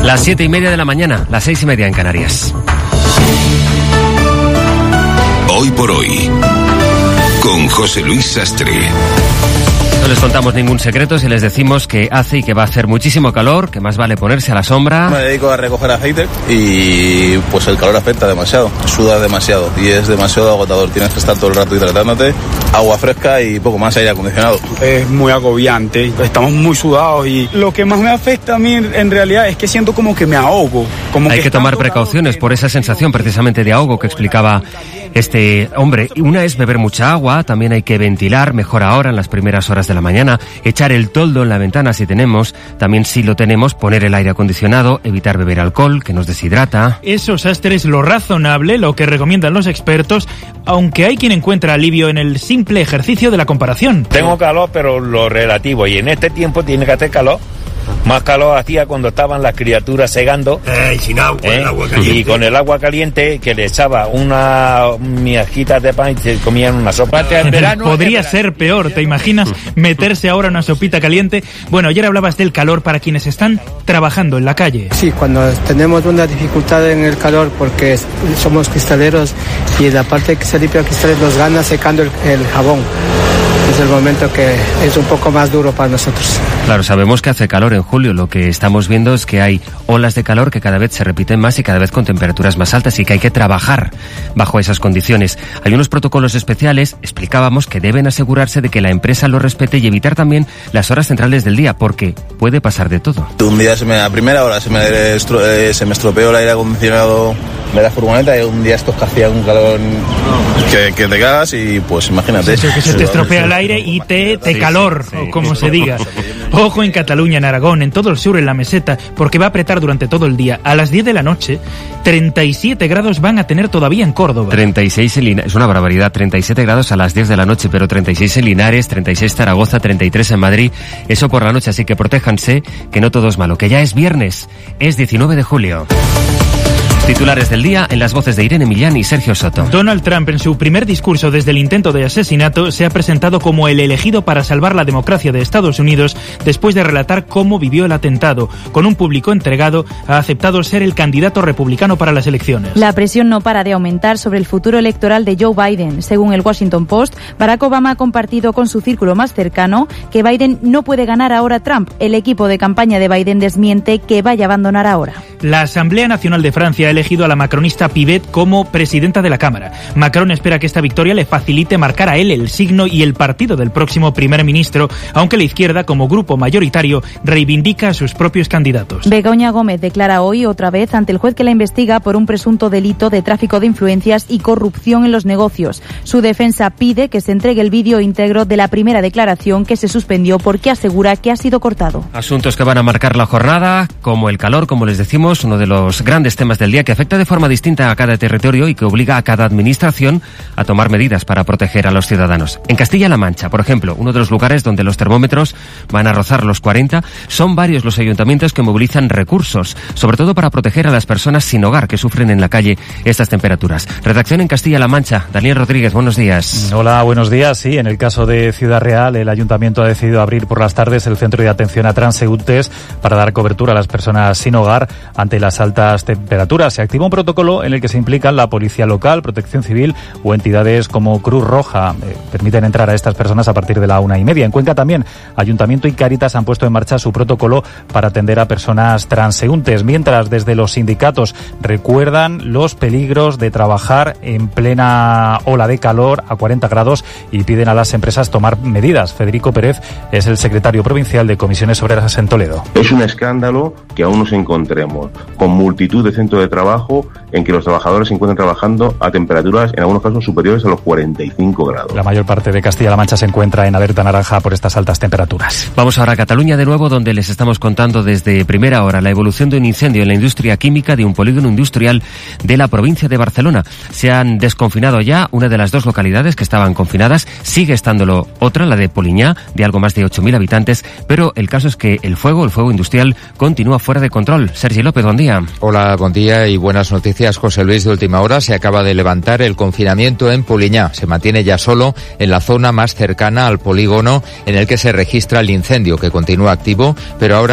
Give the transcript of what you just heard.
Las 7:30 de la mañana, las 6:30 en Canarias. Hoy por hoy, con José Luis Sastre. No les contamos ningún secreto si les decimos que hace y que va a hacer muchísimo calor, que más vale ponerse a la sombra. Me dedico a recoger aceite y pues el calor afecta demasiado, sudas demasiado y es demasiado agotador. Tienes que estar todo el rato hidratándote, agua fresca y poco más, aire acondicionado. Es muy agobiante, estamos muy sudados y lo que más me afecta a mí en realidad es que siento como que me ahogo. Hay que tomar precauciones por esa sensación precisamente de ahogo que explicaba este hombre. Una es beber mucha agua, también hay que ventilar, mejor ahora en las primeras horas de la mañana, echar el toldo en la ventana si tenemos, también si lo tenemos, poner el aire acondicionado, evitar beber alcohol, que nos deshidrata. Eso, Sastre, es lo razonable, lo que recomiendan los expertos, aunque hay quien encuentra alivio en el simple ejercicio de la comparación. Tengo calor, pero lo relativo, y en este tiempo tiene que hacer calor. Más calor hacía cuando estaban las criaturas segando sin agua, el agua caliente. Y con el agua caliente que le echaba unas migajitas de pan y se comían una sopa. Podría ser peor, ¿te imaginas meterse ahora una sopita caliente? Bueno, ayer hablabas del calor para quienes están trabajando en la calle. Sí, cuando tenemos una dificultad en el calor porque somos cristaleros y la parte que se limpia cristales nos gana secando el jabón. Es el momento que es un poco más duro para nosotros. Claro, sabemos que hace calor en julio. Lo que estamos viendo es que hay olas de calor que cada vez se repiten más y cada vez con temperaturas más altas y que hay que trabajar bajo esas condiciones. Hay unos protocolos especiales, explicábamos, que deben asegurarse de que la empresa lo respete y evitar también las horas centrales del día, porque puede pasar de todo. Un día a primera hora se me estropeó el aire acondicionado de la furgoneta y un día estos que hacían un calor que te cagas y pues imagínate. Eso, que se te estropea el aire y te calor, o como se diga. Ojo en Cataluña, en Aragón, en todo el sur, en la meseta, porque va a apretar durante todo el día. A las 10 de la noche, 37 grados van a tener todavía en Córdoba. 36 en Linares, es una barbaridad, 37 grados a las 10 de la noche, pero 36 en Linares, 36 en Zaragoza, 33 en Madrid, eso por la noche, así que protéjanse, que no todo es malo, que ya es viernes, es 19 de julio. Titulares del día en las voces de Irene Millán y Sergio Soto. Donald Trump, en su primer discurso desde el intento de asesinato, se ha presentado como el elegido para salvar la democracia de Estados Unidos después de relatar cómo vivió el atentado. Con un público entregado, ha aceptado ser el candidato republicano para las elecciones. La presión no para de aumentar sobre el futuro electoral de Joe Biden. Según el Washington Post, Barack Obama ha compartido con su círculo más cercano que Biden no puede ganar ahora a Trump. El equipo de campaña de Biden desmiente que vaya a abandonar ahora. La Asamblea Nacional de Francia ha elegido a la macronista Pivet como presidenta de la Cámara. Macron espera que esta victoria le facilite marcar a él el signo y el partido del próximo primer ministro, aunque la izquierda, como grupo mayoritario, reivindica a sus propios candidatos. Begoña Gómez declara hoy otra vez ante el juez que la investiga por un presunto delito de tráfico de influencias y corrupción en los negocios. Su defensa pide que se entregue el vídeo íntegro de la primera declaración que se suspendió porque asegura que ha sido cortado. Asuntos que van a marcar la jornada, como el calor, como les decimos, uno de los grandes temas del día que afecta de forma distinta a cada territorio y que obliga a cada administración a tomar medidas para proteger a los ciudadanos. En Castilla-La Mancha, por ejemplo, uno de los lugares donde los termómetros van a rozar los 40, son varios los ayuntamientos que movilizan recursos, sobre todo para proteger a las personas sin hogar que sufren en la calle estas temperaturas. Redacción en Castilla-La Mancha. Daniel Rodríguez, buenos días. Hola, buenos días. Sí, en el caso de Ciudad Real, el ayuntamiento ha decidido abrir por las tardes el centro de atención a transeúntes para dar cobertura a las personas sin hogar ante las altas temperaturas. Se activa un protocolo en el que se implican la policía local, Protección Civil o entidades como Cruz Roja. Permiten entrar a estas personas a partir de la 1:30. En Cuenca también, Ayuntamiento y Cáritas han puesto en marcha su protocolo para atender a personas transeúntes, mientras desde los sindicatos recuerdan los peligros de trabajar en plena ola de calor a 40 grados y piden a las empresas tomar medidas. Federico Pérez es el secretario provincial de Comisiones Obreras en Toledo. Es un escándalo que aún nos encontremos con multitud de centros de trabajo en que los trabajadores se encuentran trabajando a temperaturas en algunos casos superiores a los 45 grados. La mayor parte de Castilla-La Mancha se encuentra en alerta naranja por estas altas temperaturas. Vamos ahora a Cataluña de nuevo, donde les estamos contando desde primera hora la evolución de un incendio en la industria química de un polígono industrial de la provincia de Barcelona. Se han desconfinado ya una de las dos localidades que estaban confinadas, sigue estándolo otra, la de Poliñá, de algo más de 8.000 habitantes, pero el caso es que el fuego industrial continúa fuera de control. Sergi López, buen día. Hola, buen día y buenas noticias, José Luis. De última hora se acaba de levantar el confinamiento en Poliñá. Se mantiene ya solo en la zona más cercana al polígono en el que se registra el incendio, que continúa activo, pero ahora